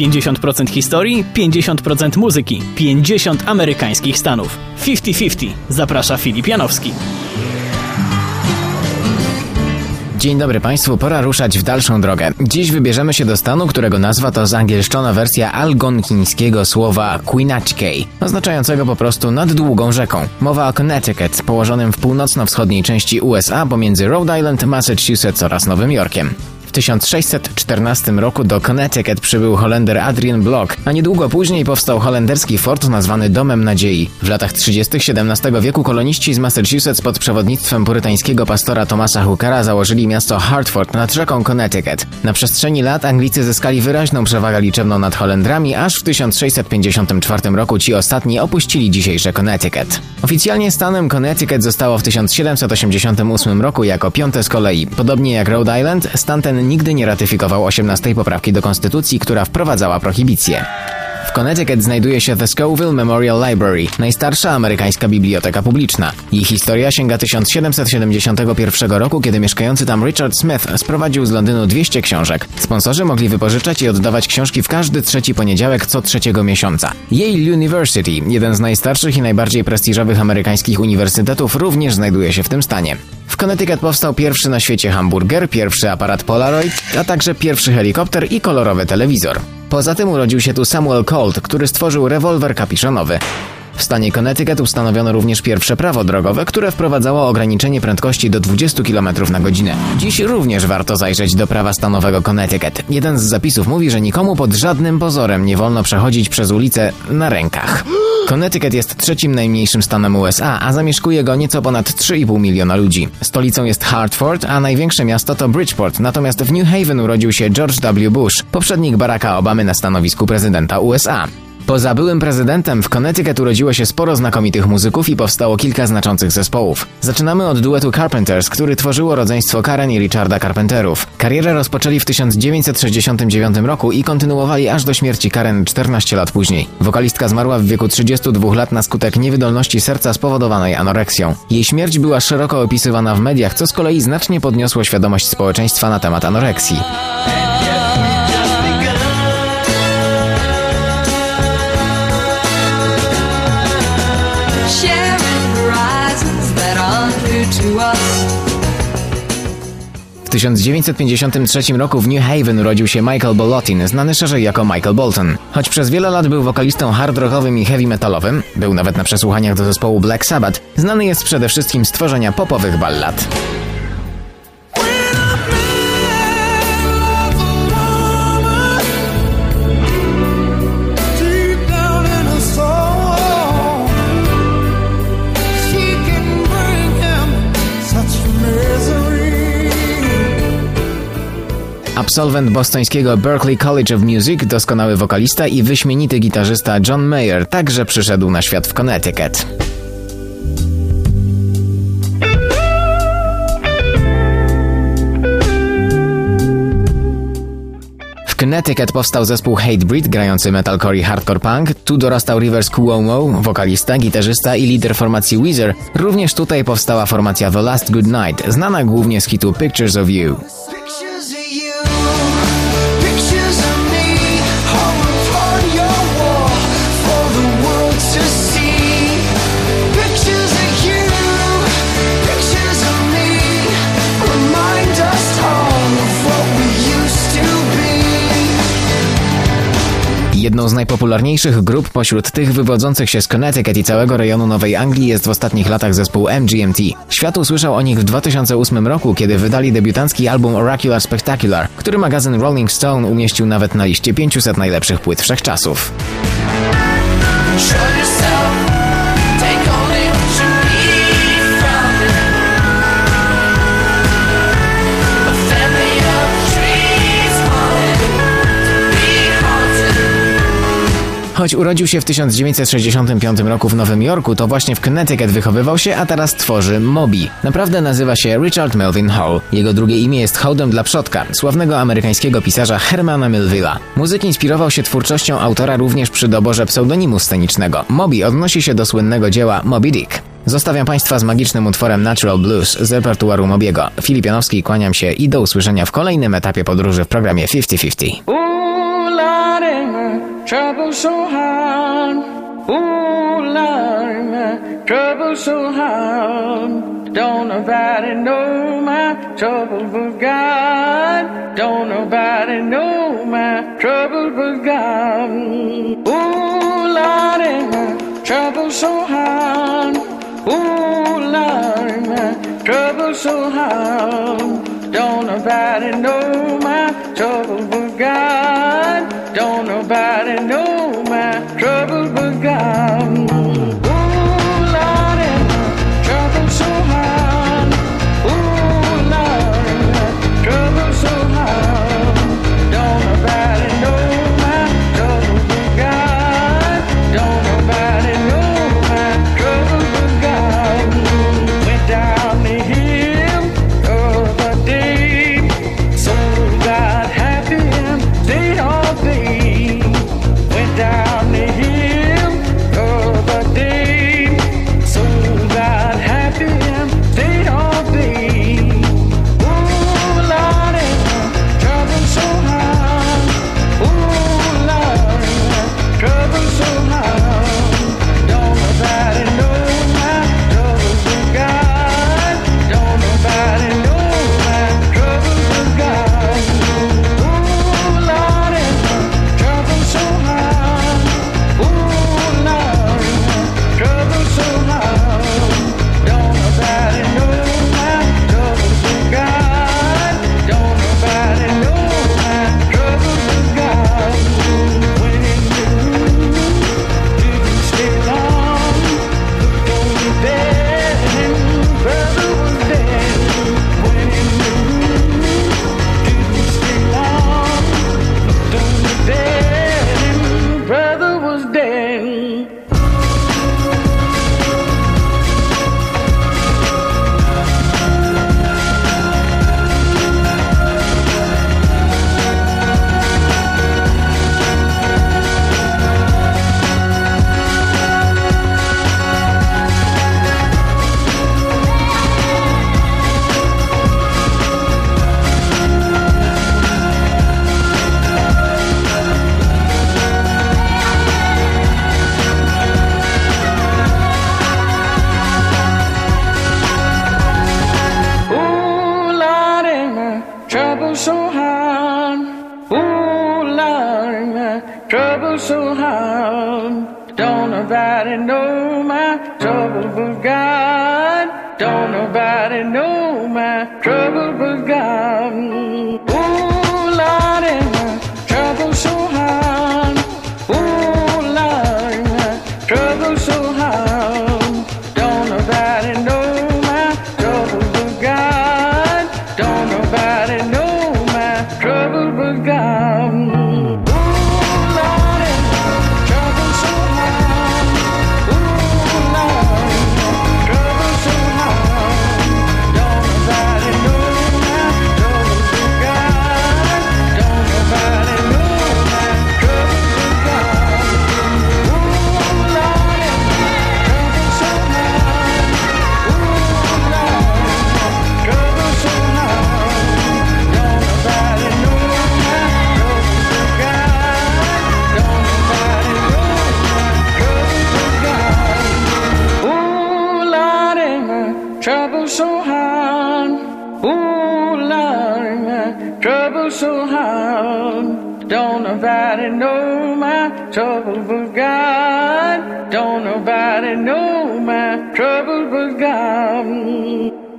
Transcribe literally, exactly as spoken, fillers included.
pięćdziesiąt procent historii, pięćdziesiąt procent muzyki, pięćdziesiąt amerykańskich stanów. pięćdziesiąt pięćdziesiąt. Zaprasza Filip Janowski. Dzień dobry Państwu, pora ruszać w dalszą drogę. Dziś wybierzemy się do stanu, którego nazwa to zangielszczona wersja algonkińskiego słowa Quinaczkej, oznaczającego po prostu nad długą rzeką. Mowa o Connecticut, położonym w północno-wschodniej części U S A pomiędzy Rhode Island, Massachusetts oraz Nowym Jorkiem. W tysiąc sześćset czternastym roku do Connecticut przybył Holender Adrian Block, a niedługo później powstał holenderski fort nazwany Domem Nadziei. W latach trzydziestych siedemnastego wieku koloniści z Massachusetts pod przewodnictwem purytańskiego pastora Thomasa Hookera założyli miasto Hartford nad rzeką Connecticut. Na przestrzeni lat Anglicy zyskali wyraźną przewagę liczebną nad Holendrami, aż w tysiąc sześćset pięćdziesiątym czwartym roku ci ostatni opuścili dzisiejsze Connecticut. Oficjalnie stanem Connecticut zostało w tysiąc siedemset osiemdziesiątym ósmym roku jako piąte z kolei. Podobnie jak Rhode Island, stan ten nigdy nie ratyfikował osiemnastej poprawki do konstytucji, która wprowadzała prohibicję. W Connecticut znajduje się The Scoville Memorial Library, najstarsza amerykańska biblioteka publiczna. Jej historia sięga tysiąc siedemset siedemdziesiątego pierwszego roku, kiedy mieszkający tam Richard Smith sprowadził z Londynu dwieście książek. Sponsorzy mogli wypożyczać i oddawać książki w każdy trzeci poniedziałek co trzeciego miesiąca. Yale University, jeden z najstarszych i najbardziej prestiżowych amerykańskich uniwersytetów, również znajduje się w tym stanie. W Connecticut powstał pierwszy na świecie hamburger, pierwszy aparat Polaroid, a także pierwszy helikopter i kolorowy telewizor. Poza tym urodził się tu Samuel Colt, który stworzył rewolwer kapiszonowy. W stanie Connecticut ustanowiono również pierwsze prawo drogowe, które wprowadzało ograniczenie prędkości do dwudziestu kilometrów na godzinę. Dziś również warto zajrzeć do prawa stanowego Connecticut. Jeden z zapisów mówi, że nikomu pod żadnym pozorem nie wolno przechodzić przez ulicę na rękach. Connecticut jest trzecim najmniejszym stanem U S A, a zamieszkuje go nieco ponad trzy i pół miliona ludzi. Stolicą jest Hartford, a największe miasto to Bridgeport, natomiast w New Haven urodził się George W. Bush, poprzednik Baracka Obamy na stanowisku prezydenta U S A. Poza byłym prezydentem w Connecticut urodziło się sporo znakomitych muzyków i powstało kilka znaczących zespołów. Zaczynamy od duetu Carpenters, który tworzyło rodzeństwo Karen i Richarda Carpenterów. Karierę rozpoczęli w tysiąc dziewięćset sześćdziesiątym dziewiątym roku i kontynuowali aż do śmierci Karen czternaście lat później. Wokalistka zmarła w wieku trzydziestu dwóch lat na skutek niewydolności serca spowodowanej anoreksją. Jej śmierć była szeroko opisywana w mediach, co z kolei znacznie podniosło świadomość społeczeństwa na temat anoreksji. W tysiąc dziewięćset pięćdziesiątym trzecim roku w New Haven urodził się Michael Bolotin, znany szerzej jako Michael Bolton. Choć przez wiele lat był wokalistą hard rockowym i heavy metalowym, był nawet na przesłuchaniach do zespołu Black Sabbath, znany jest przede wszystkim z tworzenia popowych ballad. Absolwent bostońskiego Berklee College of Music, doskonały wokalista i wyśmienity gitarzysta John Mayer także przyszedł na świat w Connecticut. W Connecticut powstał zespół Hatebreed, grający metalcore i hardcore punk. Tu dorastał Rivers Cuomo, wokalista, gitarzysta i lider formacji Weezer. Również tutaj powstała formacja The Last Good Night, znana głównie z hitu Pictures of You. Jedną z najpopularniejszych grup pośród tych wywodzących się z Connecticut i całego rejonu Nowej Anglii jest w ostatnich latach zespół M G M T. Świat usłyszał o nich w dwa tysiące ósmym roku, kiedy wydali debiutancki album Oracular Spectacular, który magazyn Rolling Stone umieścił nawet na liście pięciuset najlepszych płyt wszechczasów. Choć urodził się w tysiąc dziewięćset sześćdziesiątym piątym roku w Nowym Jorku, to właśnie w Connecticut wychowywał się, a teraz tworzy Moby. Naprawdę nazywa się Richard Melvin Hall. Jego drugie imię jest hołdem dla przodka, sławnego amerykańskiego pisarza Hermana Melville'a. Muzyk inspirował się twórczością autora również przy doborze pseudonimu scenicznego. Moby odnosi się do słynnego dzieła Moby Dick. Zostawiam Państwa z magicznym utworem Natural Blues z repertuaru Mobiego. Filip Janowski, kłaniam się i do usłyszenia w kolejnym etapie podróży w programie pięćdziesiąt pięćdziesiąt. trouble so hard. Ooh, Lord, my trouble so hard. Don't nobody know my trouble but God. Don't nobody know my trouble but God. Ooh, Lord, my trouble so hard. Ooh, Lord, my trouble so hard. Don't nobody know my trouble but God. Don't nobody know my trouble but God. Ooh, Lord, my trouble so hard. Ooh, Lord, my trouble so hard. Don't nobody know my trouble but God. Don't nobody know my trouble but God. Went down the hill the other day, so got happy and stayed all day. Went down the hill the other day, so got happy and stayed all day. Ooh, Lord, trouble so hard. Ooh, Lord, trouble so hard. Don't nobody know my trouble but God. Don't nobody know my trouble but God. Ooh, Lord, trouble so hard. Ooh, Lord, trouble so hard. Don't nobody know my trouble but God. Don't nobody know my trouble but God. When in the room, didn't stay long. Looked on the bed and brother was dead. When in the room, didn't stay long. Looked on the bed and brother was dead. Ooh, Lord, my trouble so hard. Ooh, Lord, my trouble so hard. Don't nobody know my trouble but God. Don't nobody know my trouble but God. Ooh, Lord, my trouble so hard. Ooh, Lord, my trouble so hard. Don't nobody know my trouble but God. Don't nobody know my trouble but God. Ooh, Lord, trouble so hard. Ooh, Lord, trouble so hard. Don't nobody know my trouble but God. Don't nobody know my trouble but God. Ooh, Lord, trouble so hard. Ooh, Lord, trouble so hard. Don't nobody know my trouble but God. Don't nobody know my trouble but God. Ooh, Lord, my trouble so hard. Ooh, Lord, my trouble so hard. Don't nobody know my trouble but God. Don't nobody know my trouble but God.